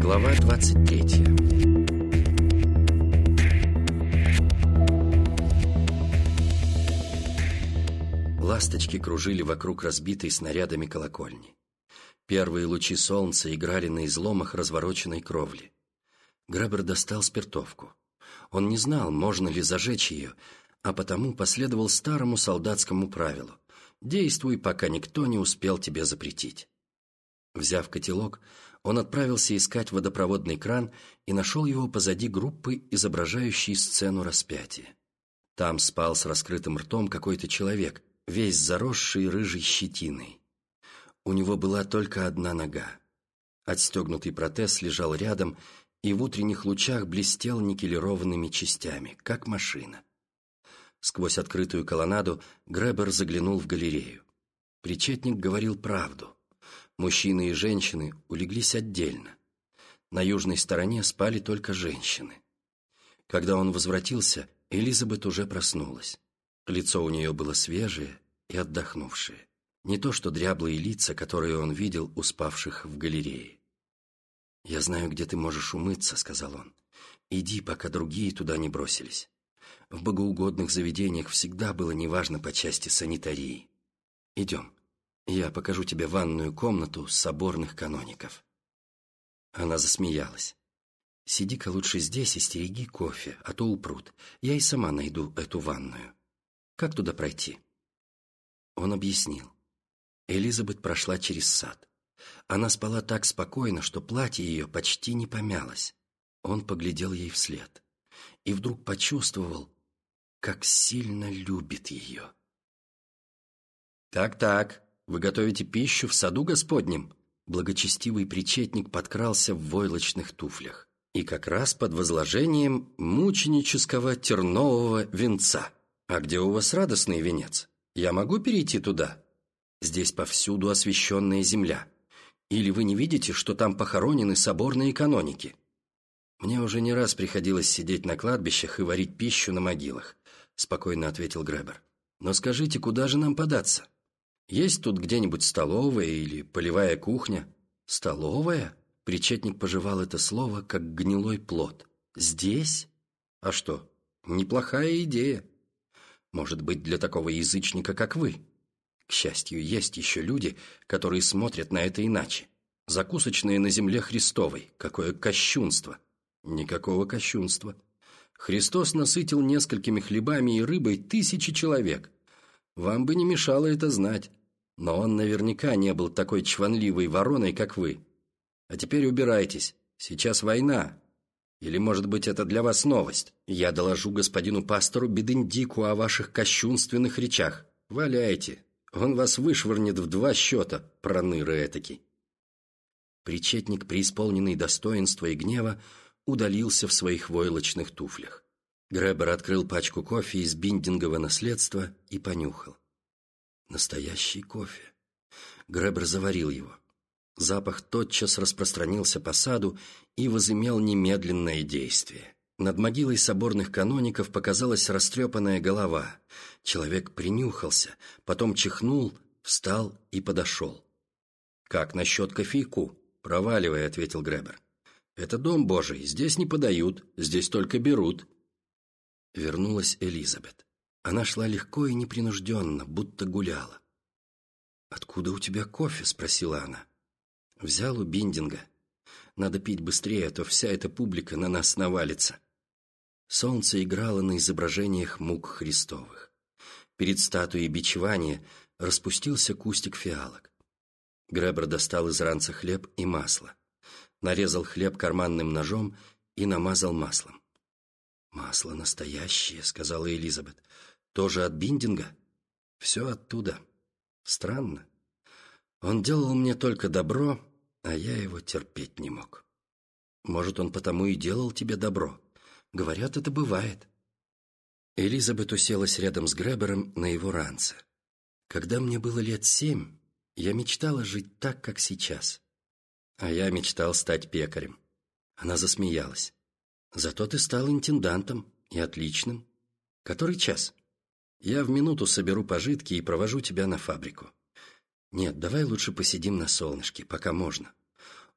Глава 23. Ласточки кружили вокруг разбитой снарядами колокольни. Первые лучи солнца играли на изломах развороченной кровли. Гребер достал спиртовку. Он не знал, можно ли зажечь ее, а потому последовал старому солдатскому правилу: действуй, пока никто не успел тебе запретить. Взяв котелок, он отправился искать водопроводный кран и нашел его позади группы, изображающей сцену распятия. Там спал с раскрытым ртом какой-то человек, весь заросший рыжей щетиной. У него была только одна нога. Отстегнутый протез лежал рядом и в утренних лучах блестел никелированными частями, как машина. Сквозь открытую колоннаду Гребер заглянул в галерею. Причетник говорил правду. Мужчины и женщины улеглись отдельно. На южной стороне спали только женщины. Когда он возвратился, Элизабет уже проснулась. Лицо у нее было свежее и отдохнувшее. Не то что дряблые лица, которые он видел у спавших в галерее. «Я знаю, где ты можешь умыться», — сказал он. «Иди, пока другие туда не бросились. В богоугодных заведениях всегда было неважно по части санитарии. Идем, я покажу тебе ванную комнату соборных каноников». Она засмеялась. «Сиди-ка лучше здесь и стереги кофе, а то упрут. Я и сама найду эту ванную. Как туда пройти?» Он объяснил. Элизабет прошла через сад. Она спала так спокойно, что платье ее почти не помялось. Он поглядел ей вслед и вдруг почувствовал, как сильно любит ее. «Так-так, вы готовите пищу в саду Господнем?» Благочестивый причетник подкрался в войлочных туфлях. «И как раз под возложением мученического тернового венца. А где у вас радостный венец? Я могу перейти туда? Здесь повсюду освященная земля. Или вы не видите, что там похоронены соборные каноники?» «Мне уже не раз приходилось сидеть на кладбищах и варить пищу на могилах», — спокойно ответил Гребер. «Но скажите, куда же нам податься? Есть тут где-нибудь столовая или полевая кухня?» «Столовая?» — причетник пожевал это слово, как гнилой плод. «Здесь? А что, неплохая идея. Может быть, для такого язычника, как вы. К счастью, есть еще люди, которые смотрят на это иначе. Закусочные на земле Христовой. Какое кощунство!» «Никакого кощунства. Христос насытил несколькими хлебами и рыбой тысячи человек. Вам бы не мешало это знать. Но он наверняка не был такой чванливой вороной, как вы. А теперь убирайтесь. Сейчас война. Или, может быть, это для вас новость? Я доложу господину пастору Бедендику о ваших кощунственных речах. Валяйте. Он вас вышвырнет в 2 счета, проныра этакий». Причетник, преисполненный достоинства и гнева, удалился в своих войлочных туфлях. Гребер открыл пачку кофе из биндингового наследства и понюхал. Настоящий кофе. Гребер заварил его. Запах тотчас распространился по саду и возымел немедленное действие. Над могилой соборных каноников показалась растрепанная голова. Человек принюхался, потом чихнул, встал и подошел. «Как насчет кофейку?» «Проваливай», — ответил Гребер. «Это дом Божий, здесь не подают, здесь только берут». Вернулась Элизабет. Она шла легко и непринужденно, будто гуляла. «Откуда у тебя кофе?» — спросила она. «Взял у Биндинга. Надо пить быстрее, а то вся эта публика на нас навалится». Солнце играло на изображениях мук Христовых. Перед статуей бичевания распустился кустик фиалок. Гребер достал из ранца хлеб и масло. Нарезал хлеб карманным ножом и намазал маслом. «Масло настоящее», — сказала Элизабет. «Тоже от Биндинга?» «Все оттуда. Странно. Он делал мне только добро, а я его терпеть не мог». «Может, он потому и делал тебе добро. Говорят, это бывает». Элизабет уселась рядом с Гребером на его ранце. «Когда мне было лет 7, я мечтала жить так, как сейчас. А я мечтал стать пекарем». Она засмеялась. «Зато ты стал интендантом и отличным. Который час? Я в минуту соберу пожитки и провожу тебя на фабрику. Нет, давай лучше посидим на солнышке, пока можно.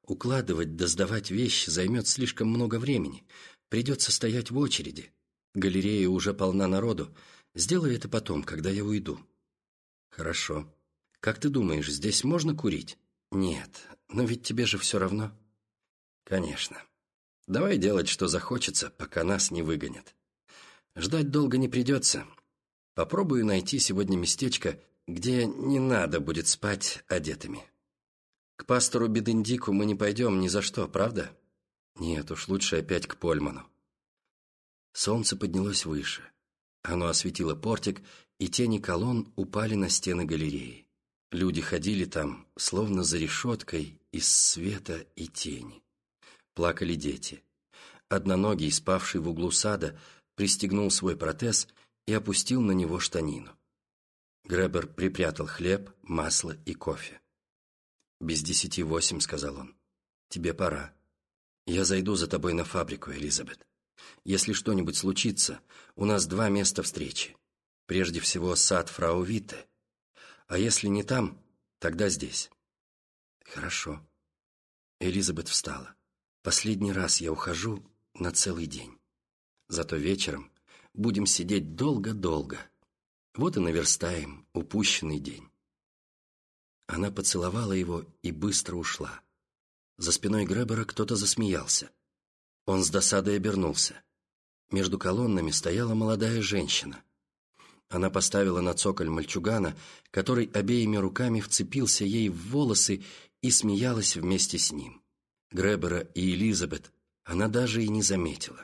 Укладывать да сдавать вещи займет слишком много времени. Придется стоять в очереди. Галерея уже полна народу. Сделай это потом, когда я уйду». «Хорошо. Как ты думаешь, здесь можно курить?» «Нет, но ведь тебе же все равно». «Конечно. Давай делать, что захочется, пока нас не выгонят. Ждать долго не придется. Попробую найти сегодня местечко, где не надо будет спать одетыми. К пастору Бедендику мы не пойдем ни за что, правда? Нет уж, лучше опять к Польману». Солнце поднялось выше. Оно осветило портик, и тени колонн упали на стены галереи. Люди ходили там, словно за решеткой из света и тени. Плакали дети. Одноногий, спавший в углу сада, пристегнул свой протез и опустил на него штанину. Гребер припрятал хлеб, масло и кофе. «Без 10:08, — сказал он. — Тебе пора. Я зайду за тобой на фабрику, Элизабет. Если что-нибудь случится, у нас 2 места встречи. Прежде всего, сад фрау Витте. А если не там, тогда здесь». «Хорошо». Элизабет встала. «Последний раз я ухожу на целый день. Зато вечером будем сидеть долго-долго. Вот и наверстаем упущенный день». Она поцеловала его и быстро ушла. За спиной Гребера кто-то засмеялся. Он с досадой обернулся. Между колоннами стояла молодая женщина. Она поставила на цоколь мальчугана, который обеими руками вцепился ей в волосы и смеялась вместе с ним. Гребера и Элизабет она даже и не заметила.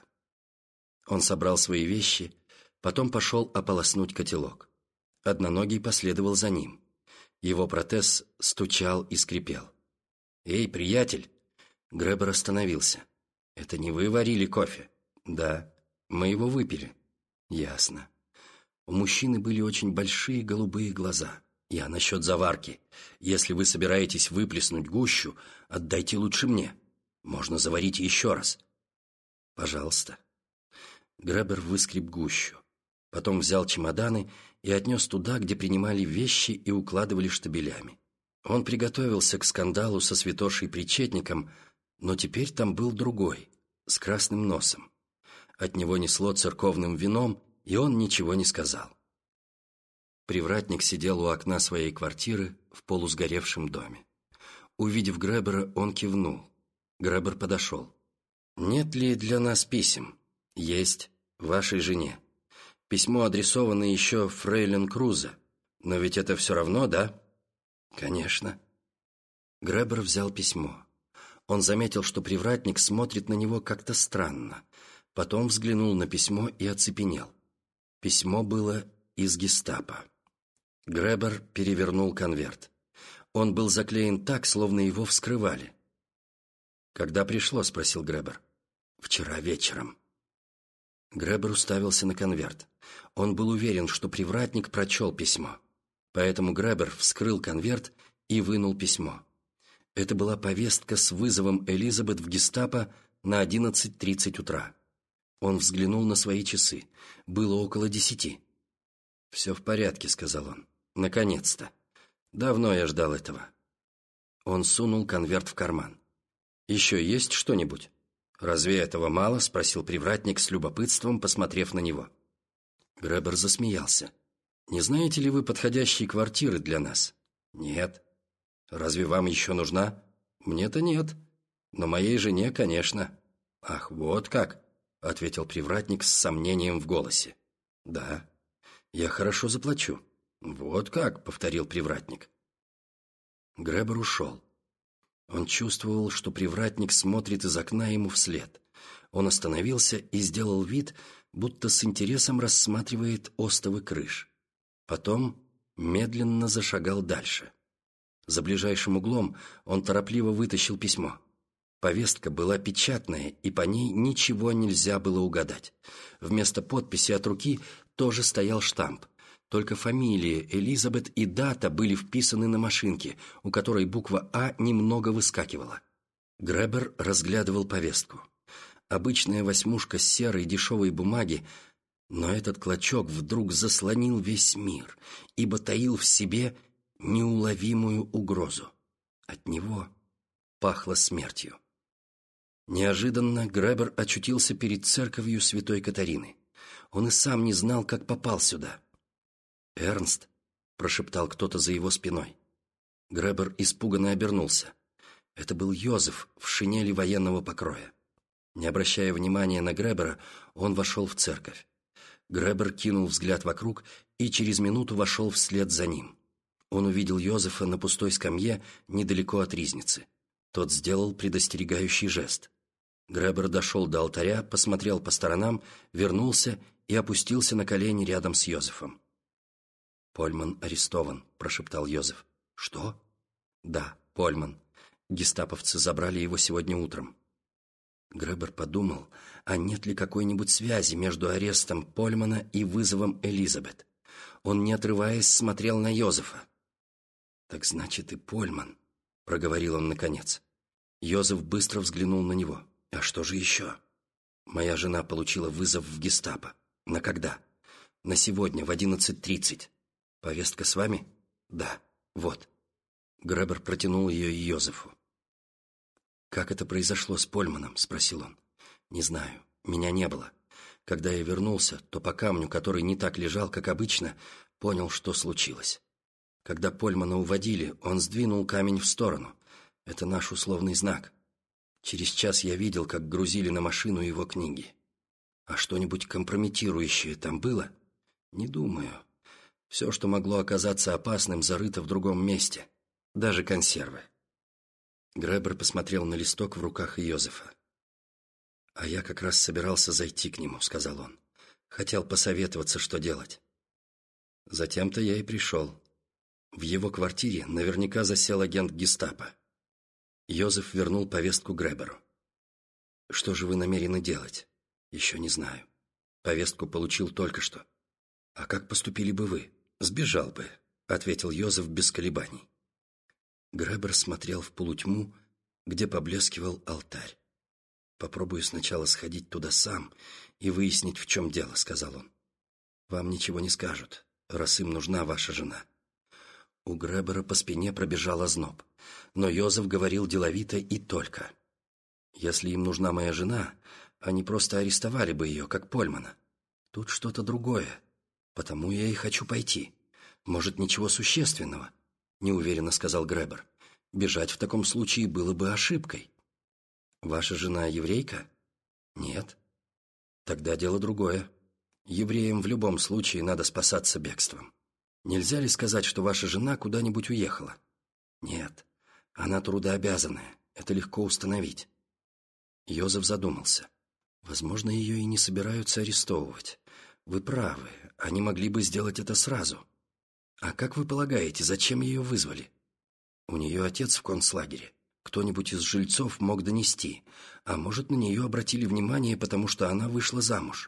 Он собрал свои вещи, потом пошел ополоснуть котелок. Одноногий последовал за ним. Его протез стучал и скрипел. «Эй, приятель!» Гребер остановился. «Это не вы варили кофе?» «Да, мы его выпили». «Ясно». У мужчины были очень большие голубые глаза. «Я насчет заварки. Если вы собираетесь выплеснуть гущу, отдайте лучше мне. Можно заварить еще раз». «Пожалуйста». Гребер выскреб гущу. Потом взял чемоданы и отнес туда, где принимали вещи и укладывали штабелями. Он приготовился к скандалу со святошей-причетником, но теперь там был другой, с красным носом. От него несло церковным вином, и он ничего не сказал. Привратник сидел у окна своей квартиры в полусгоревшем доме. Увидев Гребера, он кивнул. Гребер подошел. «Нет ли для нас писем?» «Есть. Вашей жене. Письмо адресовано еще фрейлин Крузе. Но ведь это все равно, да?» «Конечно». Гребер взял письмо. Он заметил, что привратник смотрит на него как-то странно. Потом взглянул на письмо и оцепенел. Письмо было из гестапо. Гребер перевернул конверт. Он был заклеен так, словно его вскрывали. «Когда пришло?» — спросил Гребер. «Вчера вечером». Гребер уставился на конверт. Он был уверен, что привратник прочел письмо. Поэтому Гребер вскрыл конверт и вынул письмо. Это была повестка с вызовом Элизабет в гестапо на 11:30 утра. Он взглянул на свои часы. Было около 10. «Все в порядке», — сказал он. «Наконец-то. Давно я ждал этого». Он сунул конверт в карман. «Еще есть что-нибудь?» «Разве этого мало?» — спросил привратник с любопытством, посмотрев на него. Гребер засмеялся. «Не знаете ли вы подходящие квартиры для нас?» «Нет». «Разве вам еще нужна?» «Мне-то нет. Но моей жене, конечно». «Ах, вот как!» — ответил привратник с сомнением в голосе. «Да, я хорошо заплачу». «Вот как!» — повторил привратник. Гребер ушел. Он чувствовал, что привратник смотрит из окна ему вслед. Он остановился и сделал вид, будто с интересом рассматривает остовы крыш. Потом медленно зашагал дальше. За ближайшим углом он торопливо вытащил письмо. Повестка была печатная, и по ней ничего нельзя было угадать. Вместо подписи от руки тоже стоял штамп. Только фамилия Элизабет и дата были вписаны на машинке, у которой буква «А» немного выскакивала. Гребер разглядывал повестку. Обычная восьмушка серой дешевой бумаги, но этот клочок вдруг заслонил весь мир, ибо таил в себе неуловимую угрозу. От него пахло смертью. Неожиданно Гребер очутился перед церковью святой Катарины. Он и сам не знал, как попал сюда. «Эрнст», — прошептал кто-то за его спиной. Гребер испуганно обернулся. Это был Йозеф в шинели военного покроя. Не обращая внимания на Гребера, он вошел в церковь. Гребер кинул взгляд вокруг и через минуту вошел вслед за ним. Он увидел Йозефа на пустой скамье недалеко от ризницы. Тот сделал предостерегающий жест. Гребер дошел до алтаря, посмотрел по сторонам, вернулся и опустился на колени рядом с Йозефом. «Польман арестован», – прошептал Йозеф. «Что?» «Да, Польман. Гестаповцы забрали его сегодня утром». Гребер подумал, а нет ли какой-нибудь связи между арестом Польмана и вызовом Элизабет. Он, не отрываясь, смотрел на Йозефа. «Так значит и Польман», — проговорил он наконец. Йозеф быстро взглянул на него. «А что же еще?» «Моя жена получила вызов в гестапо. На когда?» «На сегодня, в 11:30. Повестка с вами?» «Да, вот». Гребер протянул ее Йозефу. «Как это произошло с Польманом?» – спросил он. «Не знаю. Меня не было. Когда я вернулся, то по камню, который не так лежал, как обычно, понял, что случилось. Когда Польмана уводили, он сдвинул камень в сторону. Это наш условный знак. Через час я видел, как грузили на машину его книги. А что-нибудь компрометирующее там было? Не думаю. Все, что могло оказаться опасным, зарыто в другом месте. Даже консервы». Гребер посмотрел на листок в руках Йозефа. «А я как раз собирался зайти к нему», — сказал он. «Хотел посоветоваться, что делать». Затем-то я и пришел. В его квартире наверняка засел агент гестапо. Йозеф вернул повестку Греберу. «Что же вы намерены делать?» «Еще не знаю. Повестку получил только что». «А как поступили бы вы?» «Сбежал бы», — ответил Йозеф без колебаний. Гребер смотрел в полутьму, где поблескивал алтарь. «Попробую сначала сходить туда сам и выяснить, в чем дело», — сказал он. «Вам ничего не скажут, раз им нужна ваша жена». У Гребера по спине пробежал озноб, но Йозеф говорил деловито и только. «Если им нужна моя жена, они просто арестовали бы ее, как Польмана. Тут что-то другое, потому я и хочу пойти. Может, ничего существенного?» неуверенно сказал Гребер. «Бежать в таком случае было бы ошибкой». «Ваша жена еврейка?» «Нет». «Тогда дело другое. Евреям в любом случае надо спасаться бегством. Нельзя ли сказать, что ваша жена куда-нибудь уехала?» «Нет. Она трудообязанная. Это легко установить». Йозеф задумался. «Возможно, ее и не собираются арестовывать. Вы правы. Они могли бы сделать это сразу. А как вы полагаете, зачем ее вызвали? У нее отец в концлагере. Кто-нибудь из жильцов мог донести, а может, на нее обратили внимание, потому что она вышла замуж».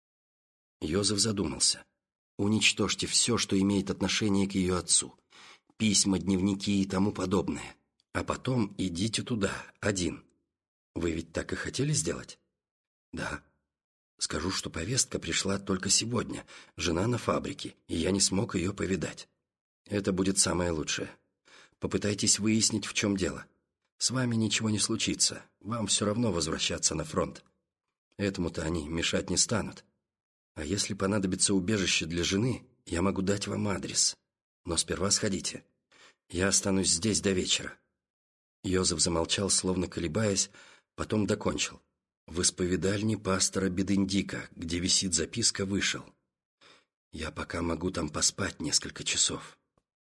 Йозеф задумался. «Уничтожьте все, что имеет отношение к ее отцу. Письма, дневники и тому подобное. А потом идите туда, один. Вы ведь так и хотели сделать?» «Да». «Скажу, что повестка пришла только сегодня. Жена на фабрике, и я не смог ее повидать. Это будет самое лучшее. Попытайтесь выяснить, в чем дело. С вами ничего не случится. Вам все равно возвращаться на фронт. Этому-то они мешать не станут. А если понадобится убежище для жены, я могу дать вам адрес. Но сперва сходите. Я останусь здесь до вечера». Йозеф замолчал, словно колебаясь, потом докончил. «В исповедальне пастора Бедендика, где висит записка, вышел. Я пока могу там поспать несколько часов».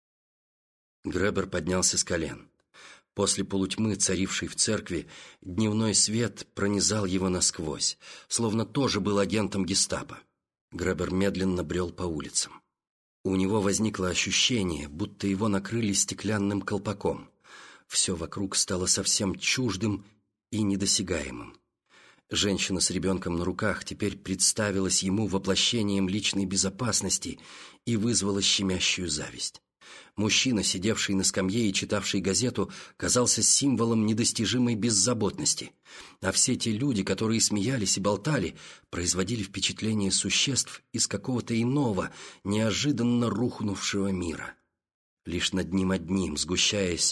Гребер поднялся с колен. После полутьмы, царившей в церкви, дневной свет пронизал его насквозь, словно тоже был агентом гестапо. Гребер медленно брел по улицам. У него возникло ощущение, будто его накрыли стеклянным колпаком. Все вокруг стало совсем чуждым и недосягаемым. Женщина с ребенком на руках теперь представилась ему воплощением личной безопасности и вызвала щемящую зависть. Мужчина, сидевший на скамье и читавший газету, казался символом недостижимой беззаботности, а все те люди, которые смеялись и болтали, производили впечатление существ из какого-то иного, неожиданно рухнувшего мира. Лишь над ним одним, сгущаясь,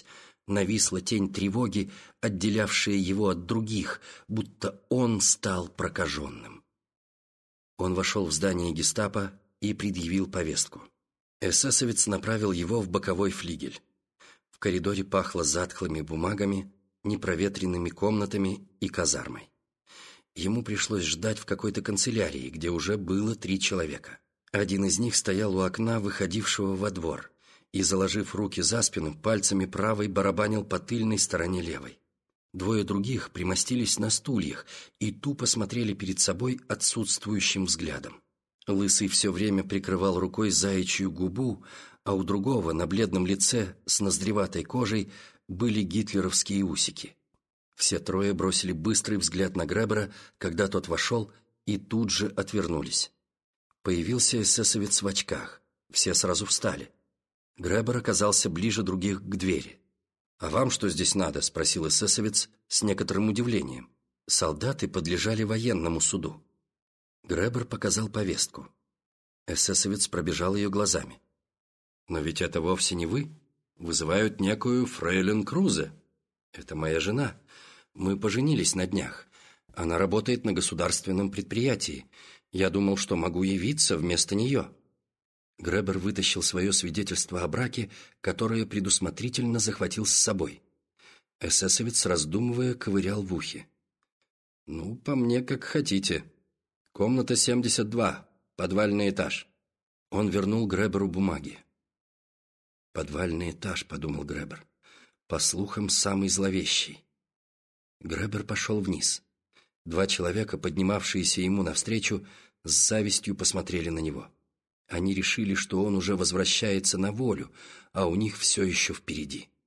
Нависла тень тревоги, отделявшая его от других, будто он стал прокаженным. Он вошел в здание гестапо и предъявил повестку. Эсэсовец направил его в боковой флигель. В коридоре пахло затхлыми бумагами, непроветренными комнатами и казармой. Ему пришлось ждать в какой-то канцелярии, где уже было 3 человека. Один из них стоял у окна, выходившего во двор, и, заложив руки за спину, пальцами правой барабанил по тыльной стороне левой. 2 других примостились на стульях и тупо смотрели перед собой отсутствующим взглядом. Лысый все время прикрывал рукой заячью губу, а у другого на бледном лице с ноздреватой кожей были гитлеровские усики. Все 3 бросили быстрый взгляд на Гребера, когда тот вошел, и тут же отвернулись. Появился эсэсовец в очках. Все сразу встали. Гребер оказался ближе других к двери. «А вам что здесь надо?» – спросил эсэсовец с некоторым удивлением. Солдаты подлежали военному суду. Гребер показал повестку. Эсэсовец пробежал ее глазами. «Но ведь это вовсе не вы. Вызывают некую фрейлин Крузе. Это моя жена. Мы поженились на днях. Она работает на государственном предприятии. Я думал, что могу явиться вместо нее». Гребер вытащил свое свидетельство о браке, которое предусмотрительно захватил с собой. Эсэсовец, раздумывая, ковырял в ухе. «Ну, по мне, как хотите. Комната 72, подвальный этаж». Он вернул Греберу бумаги. «Подвальный этаж», — подумал Гребер. «По слухам, самый зловещий». Гребер пошел вниз. 2 человека, поднимавшиеся ему навстречу, с завистью посмотрели на него. Они решили, что он уже возвращается на волю, а у них все еще впереди.